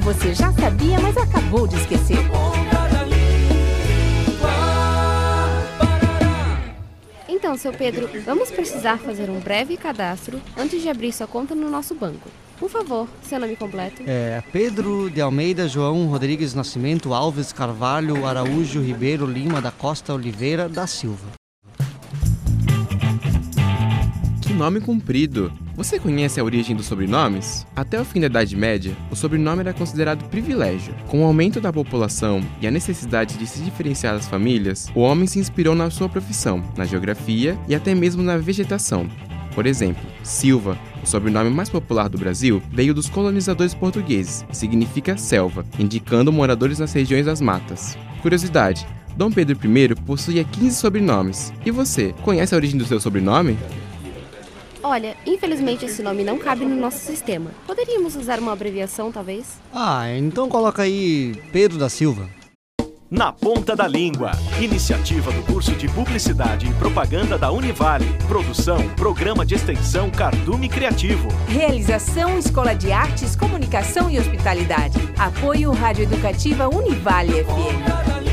você já sabia, mas acabou de esquecer. Então, seu Pedro, vamos precisar fazer um breve cadastro antes de abrir sua conta no nosso banco. Por favor, seu nome completo. Pedro de Almeida João Rodrigues Nascimento Alves Carvalho Araújo Ribeiro Lima da Costa Oliveira da Silva. Que nome comprido! Você conhece a origem dos sobrenomes? Até o fim da Idade Média, o sobrenome era considerado privilégio. Com o aumento da população e a necessidade de se diferenciar das famílias, o homem se inspirou na sua profissão, na geografia e até mesmo na vegetação. Por exemplo, Silva, o sobrenome mais popular do Brasil, veio dos colonizadores portugueses e significa selva, indicando moradores nas regiões das matas. Curiosidade, Dom Pedro I possuía 15 sobrenomes. E você, conhece a origem do seu sobrenome? Olha, infelizmente esse nome não cabe no nosso sistema. Poderíamos usar uma abreviação, talvez? Então coloca aí Pedro da Silva. Na Ponta da Língua, iniciativa do curso de Publicidade e Propaganda da Univale. Produção, Programa de Extensão Cardume Criativo. Realização, Escola de Artes, Comunicação e Hospitalidade. Apoio, Rádio Educativa Univale FM.